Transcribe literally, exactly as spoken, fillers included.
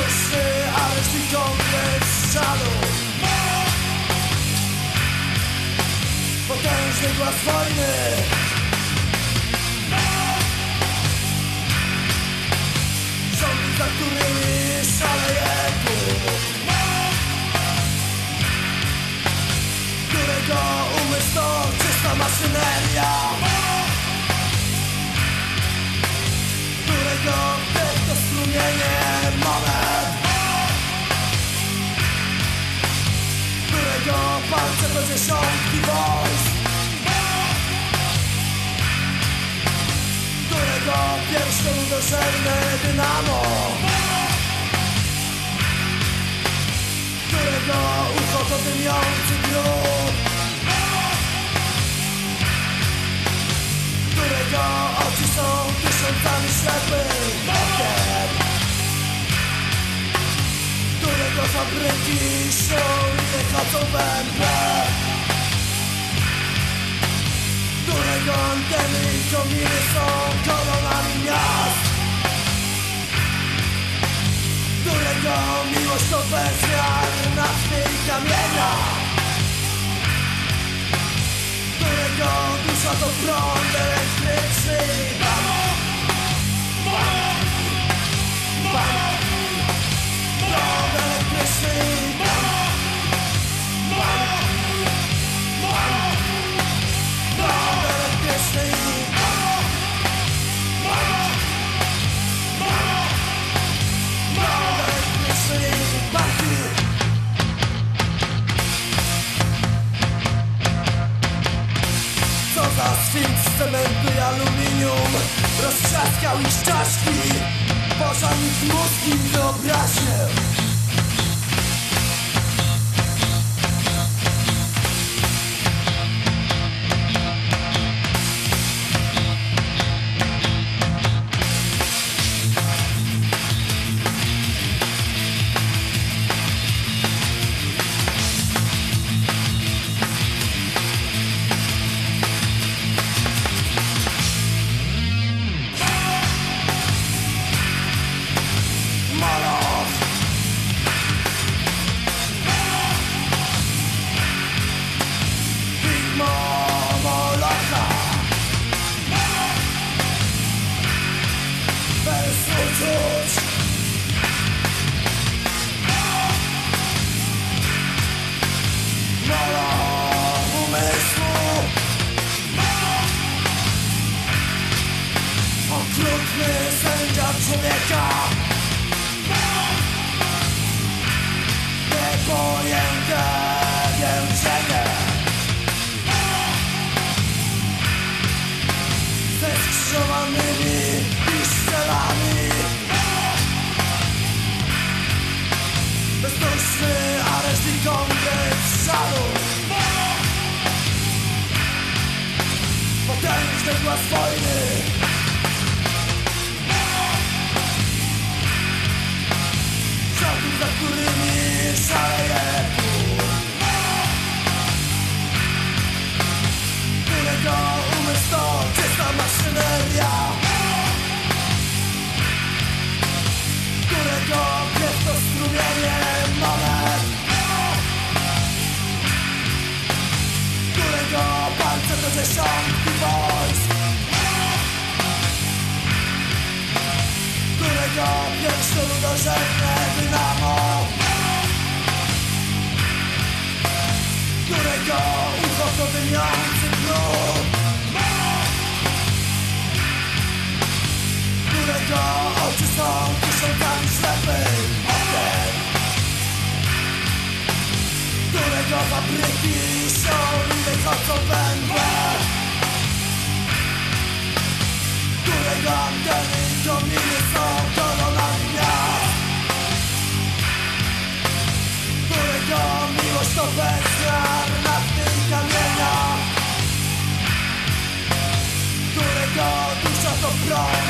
Bezduszny areszt i kongres żalu. Potężny głaz wojny. Rządy, za którymi szaleje tłum, którego umysł to czysta maszyneria, którego wdech to strumienie monet, którego palce to dziesiątki wojsk, którego pierścień uderzenne dynamo, którego ucho to dymiący grób, którego oczy są tysiącami ślepych okien, którego fabryki szą i wychodzą węgle, którego anteny i kominy są koronami miast, którego miłość to bezmiar nafty i kamienia, którego dusza to prąd elektryczny. Bam, bam, bam, prąd elektryczny. Bam, bam, bam, prąd elektryczny. Bam, bam, prąd elektryczny. Barki. Co za sfinks z cementu i aluminium roztrzaskał ich czaszki, pożarł ich mózg i wyobraźnię. Okrutny sędzia człowieka, niepojęte więzienie, ze skrzyżowanymi piszczelami, bezduszny areszt i kongres żalu, potężny głaz wojny, za którymi szaleje tłum, którego umysł to czysta maszyneria, którego krew to strumienie monet, którego palce to dziesiątki wojsk, którego pierścień uderzenne dynamo, którego ucho to dymiący grób, którego oczy są tysiącami ślepych okien, którego fabryki szą i wychodzą węgle, którego anteny i kominy są koronami miast, którego miłość to bezmiar nafty i kamienia, którego dusza to prąd